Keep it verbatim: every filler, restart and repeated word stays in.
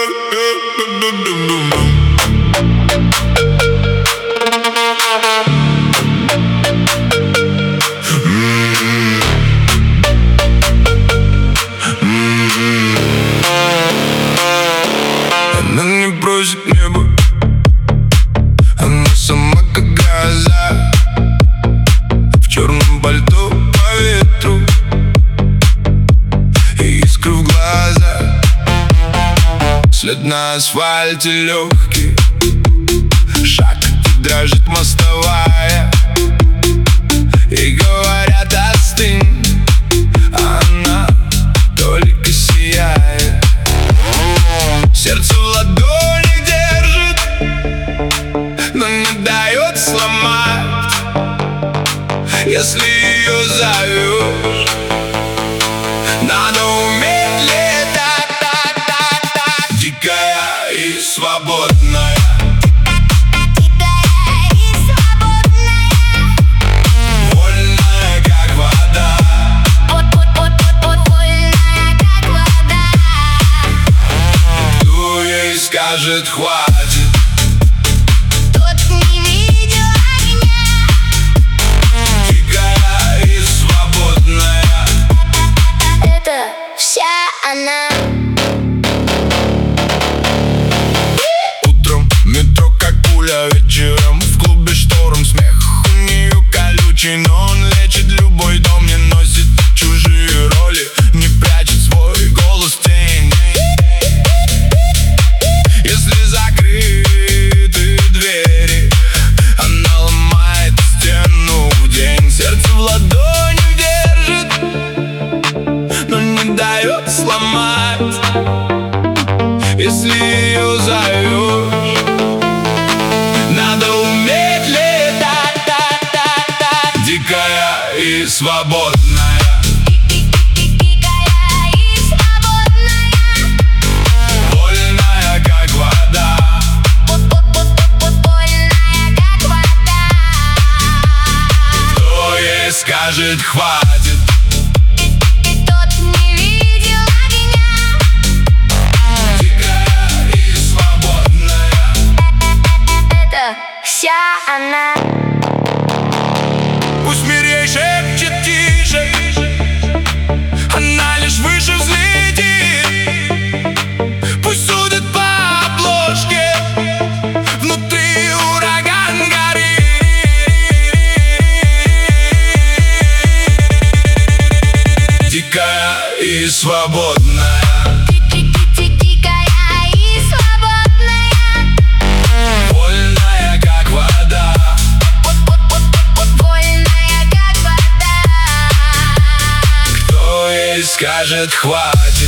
Она не просит небо, она сама как гроза, в черном пальто по ветру и искры в глаза. След на асфальте легкий, шаг и дрожит мостовая, и говорят: остынь, а она только сияет. Сердце в ладони держит, но не дает сломать. Если ее зовешь, надо уметь летать, так, так, так. Дикая и свободная, вольная, как вода. Кто ей скажет хватит? Тот не видел огня. Дикая и свободная, Это вся она. утром метро как пуля, вечером в клубе шторм. Смех у нее колючий, но он лечит любой дом. Не носит чужие роли, не прячет свой голос в тень. Если закрыты двери, она ломает стену в день. Сердце в ладони держит, но не дает сломать. Если ее зовешь, надо уметь летать, так, так, так. Дикая и свободная, Дикая и свободная. вольная, как вода. Вольная, как вода. Кто ей скажет хватит? Тот не видел огня. Дикая и свободная, Это вся она. пусть мир ей шепчет тише, она лишь выше взлетит. Пусть судят по обложке, внутри ураган горит. Дикая и свободная, Дикая и свободная. вольная, как вода. Вольная, как вода. Кто ей скажет хватит?